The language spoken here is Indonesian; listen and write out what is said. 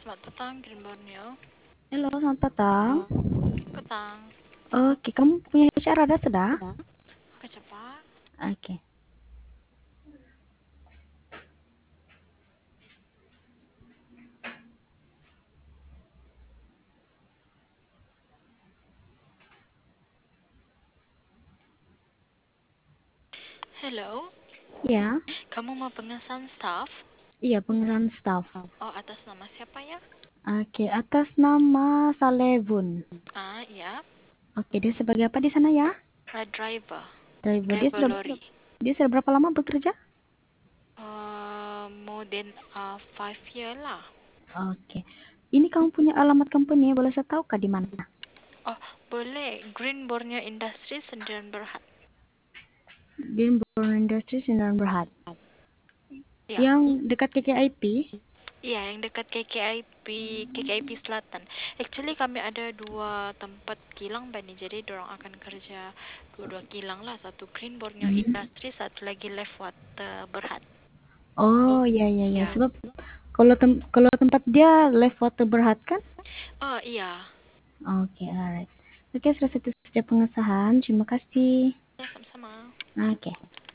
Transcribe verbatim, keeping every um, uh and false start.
Selamat datang, Green Borneo. Halo, selamat petang. Petang. Oke, kamu punya H R ada tidak? Oke, cepat. Oke. Hello, Ya, kamu mau pengesahan staff? iya pengenalan staff. Oh, atas nama siapa ya? Oke, atas nama Salehun. Ah, ya. Oke, dia sebagai apa di sana ya? Uh, driver. Driver. Dia Driver sudah lori. dia sudah berapa lama bekerja? Uh, more than uh, five year lah. Oke. Ini kamu punya alamat company, boleh saya tahu kah di mana? Oh, boleh. Green Borneo Industries Sendirian Berhad. Greenburn Industries Sindang Berhad. Ya. Yang dekat K K I P? Iya, yang dekat K K I P, K K I P Selatan. Actually kami ada dua tempat kilang Bani, jadi dorang akan kerja dua-dua kilang lah. Satu Green Borneo Hmm. Industry, satu lagi Left Water Berhad. Oh, iya iya iya. Ya. Sebab kalau tem kalau tempat dia Left Water Berhad kan? Oh iya, Oke, alright. Oke, sudah itu saja pengesahan. Terima kasih. ya sama-sama. Oke.